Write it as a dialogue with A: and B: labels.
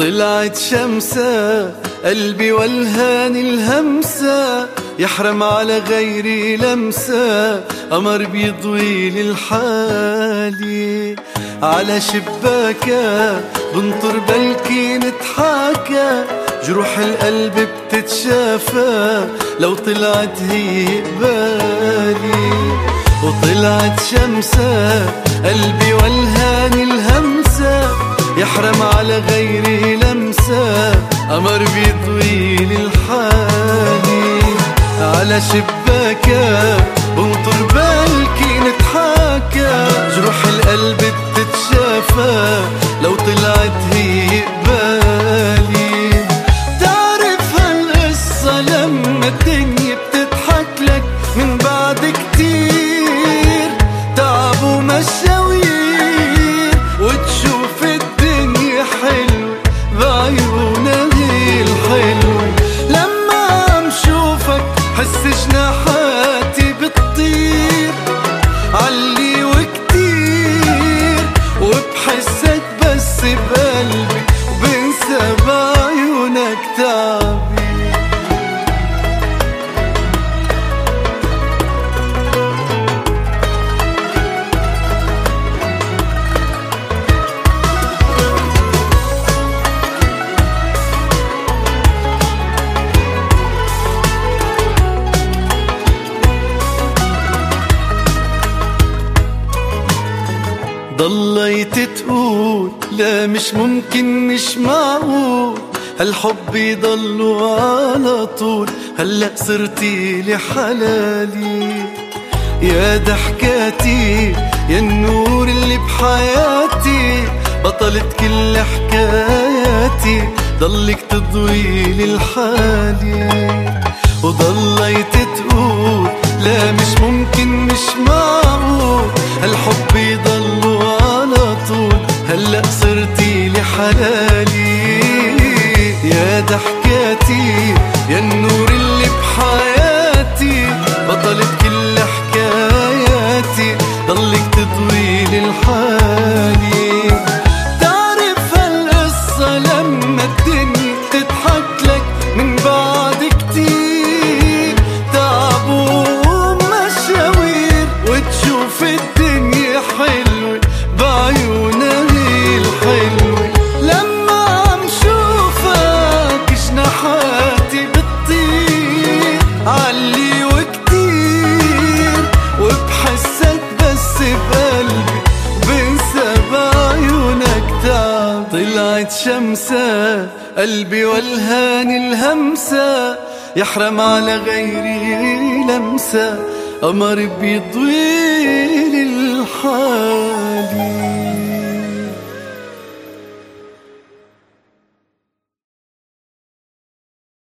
A: وطلعت شمسة قلبي والهان الهمسة، يحرم على غيري لمسة، قمر بيضوي للحالي على شباكة بنطر بلكي نتحاكى، جروح القلب بتتشافى لو طلعت هي قبالي. وطلعت شمسة قلبي والهان الهمسة، يحرم على غيري لمسة، قمر بيضوي للحالي على شباكة بنطر بلكي نتحاكى، جروح القلب بتتشافى لو طلعت هي قبالي. تعرف هالقصة لما الدنيا بتضحك لك من بعد كتير تعب ومشاوير، وتشوف الدنيا حلوة بعيونها هي الحلوة. لما عم شوفك حس جناحاتي بتطير علي وكتير، وبحسك بس بقلبي وبنسى بعيونك تعبي. ضليت تقول لا مش ممكن مش معقول، هالحب يضلوا على طول، هلأ صرتي لحلالي يا ضحكاتي يا النور اللي بحياتي، بطلت كل حكاياتي ضلك تضوي للحالي. وضليت تقول لا مش ممكن مش معقول، هالحب يضلوا على طول، هلأ صرتي لحلالي يا ضحكاتي يا النور اللي بحياتي، بطلت كل حكاياتي ضلك تضوي للحالي. تعرف هالقصة لما الدنيا تضحك لك من بعد كتير تعب ومشاوير، وتشوف الدنيا حلوة بعيونها هي الحلوة. لما عم شوفك جناحاتي بتطير علي وكتير، وبحسك بس بقلبي بنسى بعيونك تعب. طلعت شمسة قلبي والهان الهمسة، يحرم على غيري لمسة، قمر بيضوي للحالي.